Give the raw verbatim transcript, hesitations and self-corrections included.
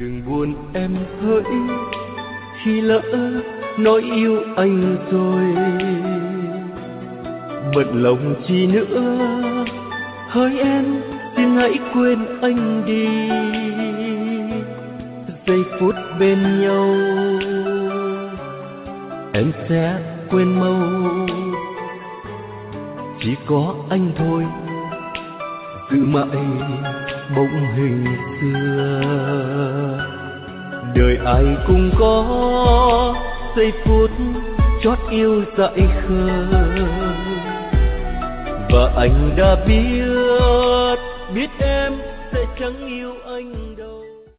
Đừng buồn em hỡi, khi lỡ nói yêu anh rồi, bận lòng chi nữa. Hỡi em, xin hãy quên anh đi. Giây phút bên nhau em sẽ quên mau. Chỉ có anh thôi giữ mãi bóng hình xưa. Đời ai cũng có giây phút chót yêu dại khờ, và anh đã biết biết em sẽ chẳng yêu anh đâu.